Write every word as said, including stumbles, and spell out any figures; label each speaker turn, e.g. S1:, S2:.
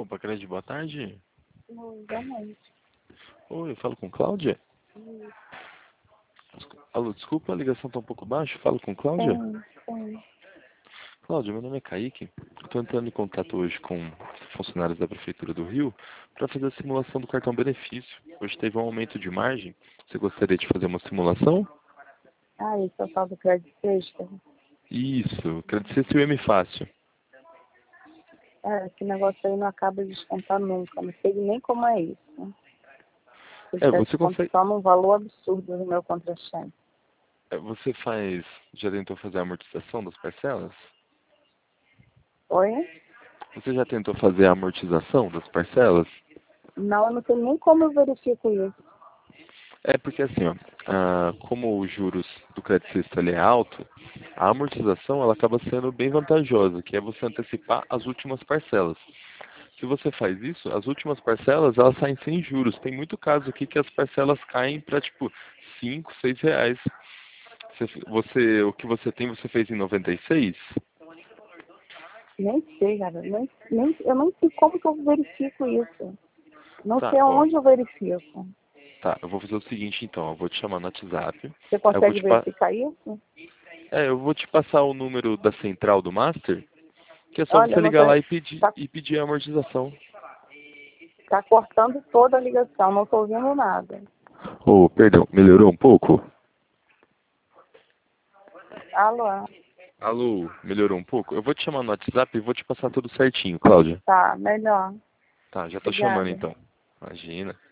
S1: Compacred, boa tarde.
S2: Oi, boa noite.
S1: Oi, eu falo com Cláudia?
S2: Sim,
S1: Alô, desculpa, a ligação está um pouco baixa. Falo com Cláudia?
S2: sim.
S1: Cláudia, meu nome é Kaique. Estou entrando em contato hoje com funcionários da Prefeitura do Rio para fazer a simulação do cartão benefício. Hoje teve um aumento de margem. Você gostaria de fazer uma simulação?
S2: Ah, esse é o tal do crédito sexta.
S1: Isso, agradecer se o M Fácil.
S2: É, esse negócio aí não acaba de descontar nunca. Não sei nem como é isso. Né?
S1: É,
S2: Ele
S1: você consegue...
S2: só num valor absurdo no meu contra-cheque.
S1: é, Você faz... Já tentou fazer a amortização das parcelas?
S2: Oi?
S1: Você já tentou fazer a amortização das parcelas?
S2: Não, eu não sei nem como eu verifico isso.
S1: É porque assim, ó, ah, como os juros do crédito sexto ele é alto, a amortização ela acaba sendo bem vantajosa, que é você antecipar as últimas parcelas. Se você faz isso, as últimas parcelas elas saem sem juros. Tem muito caso aqui que as parcelas caem para tipo cinco, seis reais. Você, você- o que você tem você fez em noventa e seis?
S2: Nem sei, cara. Nem, nem, eu não sei como que eu verifico isso. Não
S1: Tá,
S2: sei
S1: ó,
S2: aonde eu verifico.
S1: tá. Eu vou fazer o seguinte então, eu vou te chamar no WhatsApp.
S2: Você
S1: Aí eu vou
S2: consegue
S1: te pa-
S2: verificar isso?
S1: é, eu vou te passar o número da central do Master, que é só
S2: Olha,
S1: você
S2: não
S1: ligar
S2: tá,
S1: lá e pedir
S2: tá,
S1: e pedir a amortização.
S2: tá cortando toda a ligação. Não tô ouvindo nada.
S1: Oh, perdão, melhorou um pouco?
S2: Alô?
S1: Alô, melhorou um pouco? Eu vou te chamar no WhatsApp e vou te passar tudo certinho, Cláudia.
S2: Tá, melhor.
S1: Tá, já tô chamando
S2: Obrigada.
S1: então. Imagina.